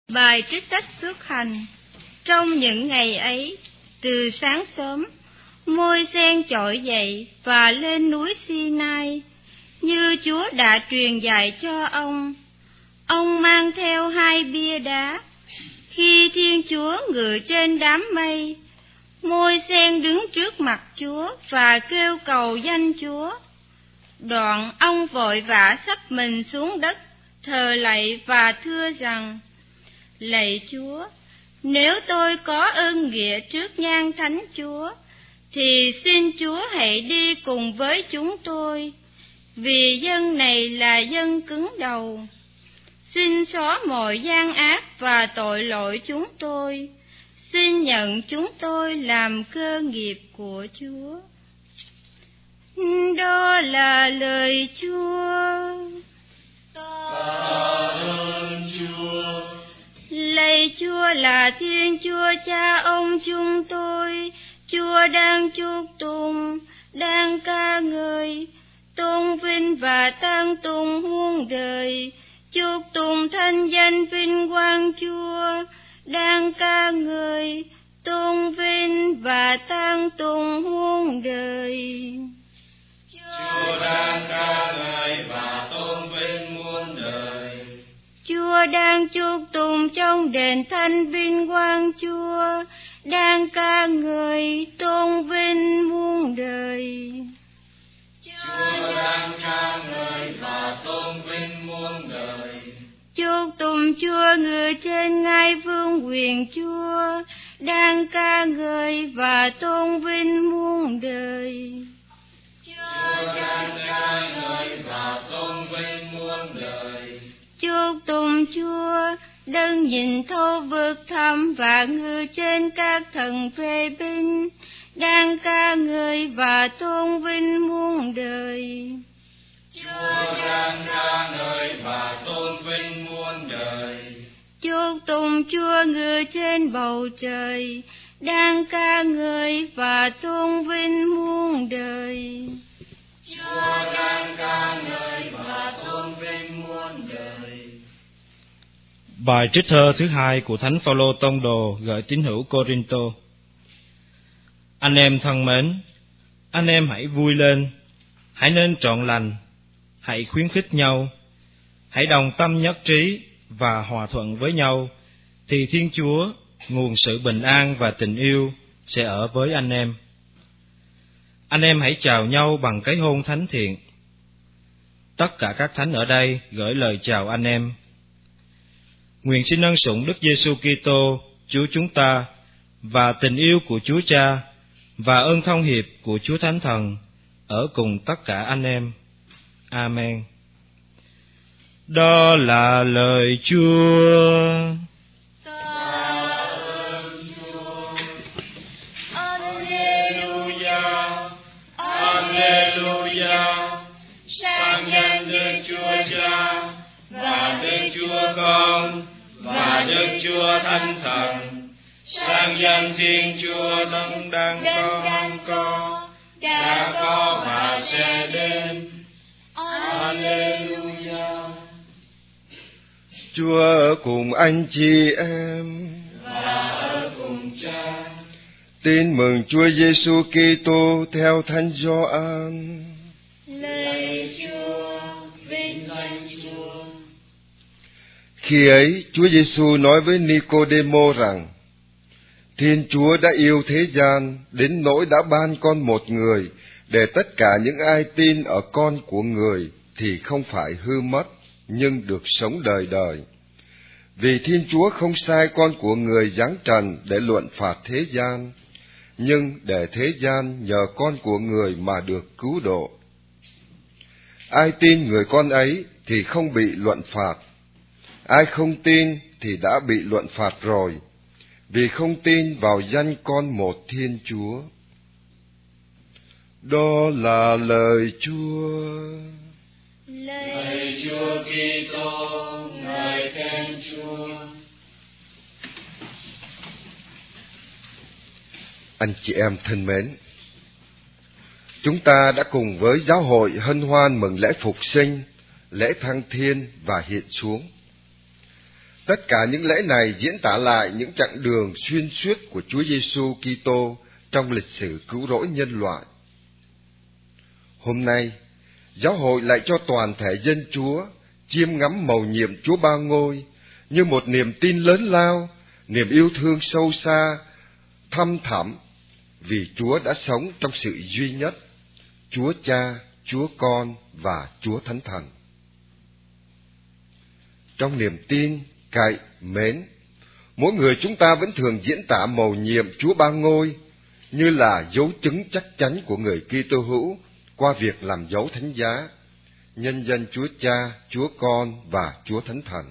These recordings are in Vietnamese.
Bài trích sách xuất hành. Trong những ngày ấy, từ sáng sớm, Môi-se trỗi dậy và lên núi Si-nai, như Chúa đã truyền dạy cho ông. Ông mang theo 2 bia đá. Khi Thiên Chúa ngự trên đám mây, Môi-se đứng trước mặt Chúa và kêu cầu danh Chúa. Đoạn ông vội vã xấp mình xuống đất, thờ lạy và thưa rằng: Lạy Chúa, nếu tôi có ơn nghĩa trước nhan thánh Chúa, thì xin Chúa hãy đi cùng với chúng tôi, vì dân này là dân cứng đầu. Xin xóa mọi gian ác và tội lỗi chúng tôi. Xin nhận chúng tôi làm cơ nghiệp của Chúa. Đó là lời Chúa. Lạy Chúa là Thiên Chúa Cha ông chúng tôi, Chúa đang chúc tụng, đang ca ngợi, tôn vinh và tán tụng muôn đời. Chúc tụng thanh danh vinh quang Chúa, đang ca ngợi, tôn vinh và tán tụng muôn đời. Chúa đang ca ngợi và tôn vinh muôn đời. Chúa đang chúc tụng trong đền thánh vinh quang Chúa, đang ca ngợi, tôn vinh muôn đời. Chúa đang ca ngợi và tôn vinh muôn đời. Chúc tụng Chúa ngự trên ngai vương quyền Chúa, đang ca ngợi và tôn vinh muôn đời. Chúa đang ca ngợi và tôn vinh muôn đời. Chúc tụng Chúa, đấng nhìn thấu vực thẳm và ngự trên các thần vệ binh, đang ca ngợi và tôn vinh muôn đời. Chúa đang ca ngợi và tôn vinh muôn đời. Chúc tụng Chúa ngự trên bầu trời, đang ca ngợi và tôn vinh muôn đời. Chúa đang ca ngợi và tôn vinh muôn đời. Bài trích thơ thứ 2 của Thánh Phaolô tông đồ gửi tín hữu Cô-rinh-tô. Anh em thân mến, anh em hãy vui lên, hãy nên trọn lành, hãy khuyến khích nhau, hãy đồng tâm nhất trí và hòa thuận với nhau, thì Thiên Chúa, nguồn sự bình an và tình yêu, sẽ ở với anh em. Anh em hãy chào nhau bằng cái hôn thánh thiện. Tất cả các thánh ở đây gửi lời chào anh em. Nguyện xin ân sủng Đức Giêsu Kitô, Chúa chúng ta, và tình yêu của Chúa Cha và ơn thông hiệp của Chúa Thánh Thần ở cùng tất cả anh em. Amen. Đó là lời Chúa. Sang nhân Đức Chúa Cha và Đức Chúa Con và Đức Chúa Thánh Thần. Sang nhân Thiên Chúa đấng đang có, đã có và sẽ đến. Alleluia. Chúa ở cùng anh chị em và ở cùng Cha. Tin mừng Chúa Giêsu Kitô theo Thánh Gioan. Lạy Chúa, vinh danh Chúa. Khi ấy, Chúa Giêsu nói với Nicôđêmô rằng: Thiên Chúa đã yêu thế gian đến nỗi đã ban con một người, để tất cả những ai tin ở con của người thì không phải hư mất, nhưng được sống đời đời. Vì Thiên Chúa không sai con của người giáng trần để luận phạt thế gian, nhưng để thế gian nhờ con của người mà được cứu độ. Ai tin người con ấy thì không bị luận phạt. Ai không tin thì đã bị luận phạt rồi, vì không tin vào danh con một Thiên Chúa. Đó là lời Chúa. Lạy Chúa Kitô, ngợi khen Chúa. Anh chị em thân mến, chúng ta đã cùng với giáo hội hân hoan mừng lễ phục sinh, lễ thăng thiên và hiện xuống. Tất cả những lễ này diễn tả lại những chặng đường xuyên suốt của Chúa Giêsu Kitô trong lịch sử cứu rỗi nhân loại. Hôm nay, giáo hội lại cho toàn thể dân Chúa chiêm ngắm mầu nhiệm Chúa Ba Ngôi như một niềm tin lớn lao, niềm yêu thương sâu xa, thăm thẳm, vì Chúa đã sống trong sự duy nhất, Chúa Cha, Chúa Con và Chúa Thánh Thần. Trong niềm tin, cậy, mến, mỗi người chúng ta vẫn thường diễn tả mầu nhiệm Chúa Ba Ngôi như là dấu chứng chắc chắn của người Kitô hữu qua việc làm dấu thánh giá, nhân danh Chúa Cha, Chúa Con và Chúa Thánh Thần.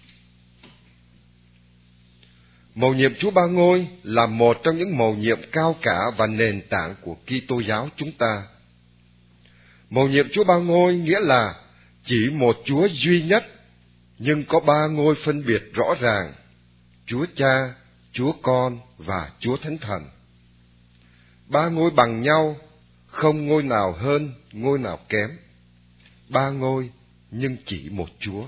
Mầu nhiệm Chúa Ba Ngôi là một trong những mầu nhiệm cao cả và nền tảng của Kitô giáo chúng ta. Mầu nhiệm Chúa Ba Ngôi nghĩa là chỉ một Chúa duy nhất, nhưng có ba ngôi phân biệt rõ ràng: Chúa Cha, Chúa Con và Chúa Thánh Thần. Ba ngôi bằng nhau, không ngôi nào hơn, ngôi nào kém. Ba ngôi nhưng chỉ một Chúa.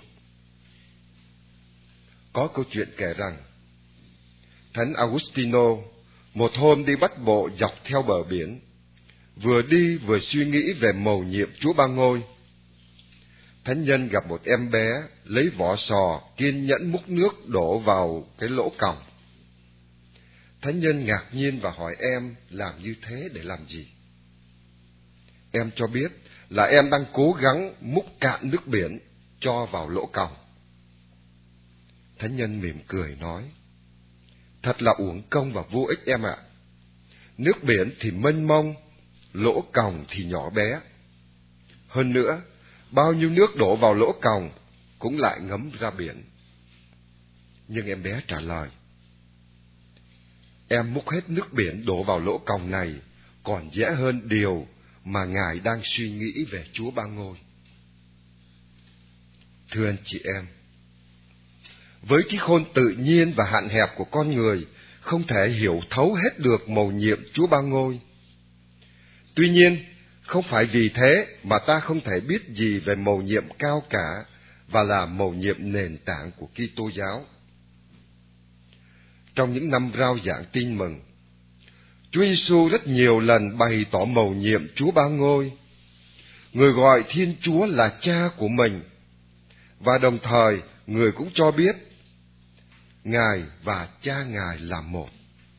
Có câu chuyện kể rằng, Thánh Augustino một hôm đi bắt bộ dọc theo bờ biển, vừa đi vừa suy nghĩ về mầu nhiệm Chúa Ba Ngôi. Thánh nhân gặp một em bé lấy vỏ sò kiên nhẫn múc nước đổ vào cái lỗ còng. Thánh nhân ngạc nhiên và hỏi em làm như thế để làm gì. Em cho biết là em đang cố gắng múc cạn nước biển cho vào lỗ còng. Thánh nhân mỉm cười nói, thật là uổng công và vô ích em ạ. Nước biển thì mênh mông, lỗ còng thì nhỏ bé. Hơn nữa, bao nhiêu nước đổ vào lỗ còng cũng lại ngấm ra biển. Nhưng em bé trả lời, em múc hết nước biển đổ vào lỗ còng này còn dễ hơn điều mà Ngài đang suy nghĩ về Chúa Ba Ngôi. Thưa anh chị em, với trí khôn tự nhiên và hạn hẹp của con người, không thể hiểu thấu hết được mầu nhiệm Chúa Ba Ngôi. Tuy nhiên, không phải vì thế mà ta không thể biết gì về mầu nhiệm cao cả và là mầu nhiệm nền tảng của Kitô giáo. Trong những năm rao giảng tin mừng, Chúa Giêsu rất nhiều lần bày tỏ mầu nhiệm Chúa Ba Ngôi. Người gọi Thiên Chúa là Cha của mình, và đồng thời người cũng cho biết Ngài và Cha Ngài là một.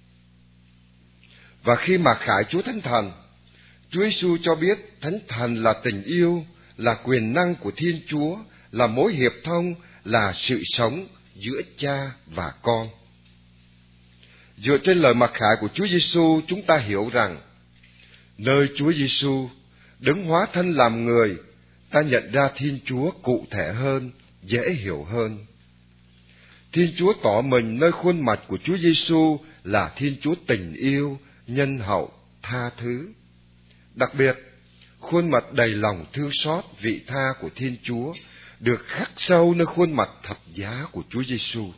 Và khi mặc khải Chúa Thánh Thần, Chúa Giêsu cho biết Thánh Thần là tình yêu, là quyền năng của Thiên Chúa, là mối hiệp thông, là sự sống giữa Cha và Con. Dựa trên lời mặc khải của Chúa Giêsu, chúng ta hiểu rằng nơi Chúa Giêsu đấng hóa thân làm người, ta nhận ra Thiên Chúa cụ thể hơn, dễ hiểu hơn. Thiên Chúa tỏ mình nơi khuôn mặt của Chúa Giêsu là Thiên Chúa tình yêu, nhân hậu, tha thứ. Đặc biệt, khuôn mặt đầy lòng thương xót, vị tha của Thiên Chúa được khắc sâu nơi khuôn mặt thập giá của Chúa Giêsu.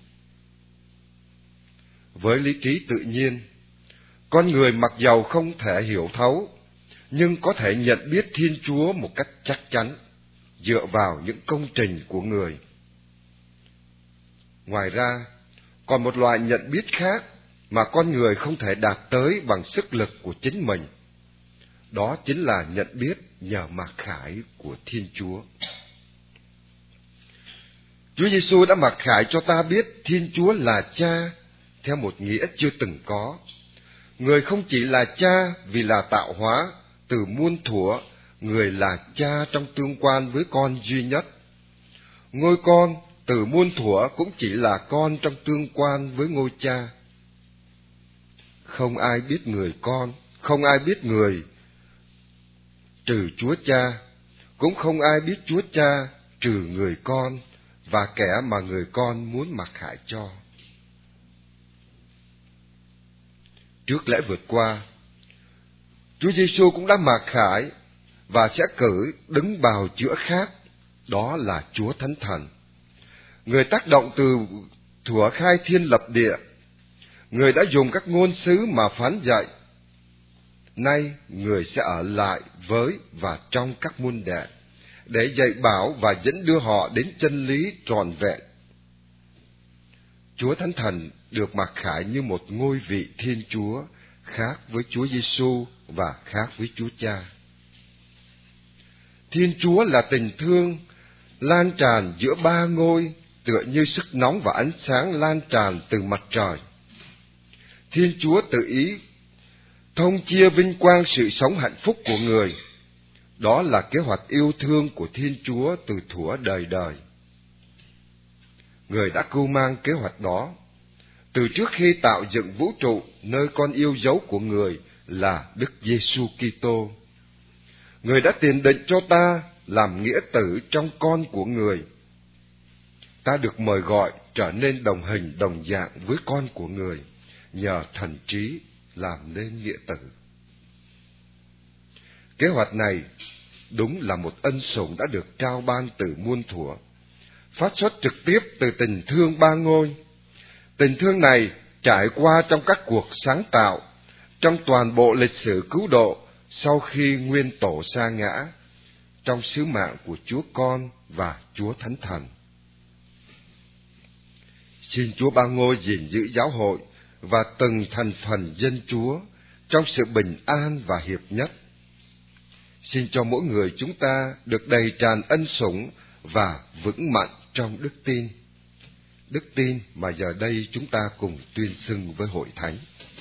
Với lý trí tự nhiên, con người mặc dầu không thể hiểu thấu, nhưng có thể nhận biết Thiên Chúa một cách chắc chắn, dựa vào những công trình của người. Ngoài ra, còn một loại nhận biết khác mà con người không thể đạt tới bằng sức lực của chính mình. Đó chính là nhận biết nhờ mặc khải của Thiên Chúa. Chúa Giêsu đã mặc khải cho ta biết Thiên Chúa là Cha theo một nghĩa chưa từng có. Người không chỉ là Cha vì là tạo hóa, từ muôn thuở, người là Cha trong tương quan với Con duy nhất. Ngôi Con từ muôn thuở cũng chỉ là Con trong tương quan với ngôi Cha. Không ai biết người Con, không ai biết người trừ Chúa Cha, cũng không ai biết Chúa Cha trừ người Con và kẻ mà người Con muốn mặc khải cho. Trước lễ vượt qua, Chúa Giêsu cũng đã mặc khải và sẽ cử đứng bào chữa khác, đó là Chúa Thánh Thần. Người tác động từ thuở khai thiên lập địa, người đã dùng các ngôn sứ mà phán dạy. Nay người sẽ ở lại với và trong các môn đệ để dạy bảo và dẫn đưa họ đến chân lý trọn vẹn. Chúa Thánh Thần được mặc khải như một ngôi vị Thiên Chúa, khác với Chúa Giêsu và khác với Chúa Cha. Thiên Chúa là tình thương lan tràn giữa ba ngôi, tựa như sức nóng và ánh sáng lan tràn từ mặt trời. Thiên Chúa tự ý thông chia vinh quang sự sống hạnh phúc của người. Đó là kế hoạch yêu thương của Thiên Chúa từ thuở đời đời. Người đã cưu mang kế hoạch đó từ trước khi tạo dựng vũ trụ, nơi con yêu dấu của người là Đức Giêsu Kitô. Người đã tiền định cho ta làm nghĩa tử trong con của người. Ta được mời gọi trở nên đồng hình đồng dạng với con của người, nhờ thần trí làm nên nghĩa tử. Kế hoạch này đúng là một ân sủng đã được trao ban từ muôn thuở, phát xuất trực tiếp từ tình thương ba ngôi. Tình thương này trải qua trong các cuộc sáng tạo, trong toàn bộ lịch sử cứu độ sau khi nguyên tổ sa ngã, trong sứ mạng của Chúa Con và Chúa Thánh Thần. Xin Chúa Ba Ngôi gìn giữ giáo hội và từng thành phần dân Chúa trong sự bình an và hiệp nhất. Xin cho mỗi người chúng ta được đầy tràn ân sủng và vững mạnh trong đức tin. Đức tin mà giờ đây chúng ta cùng tuyên xưng với hội thánh.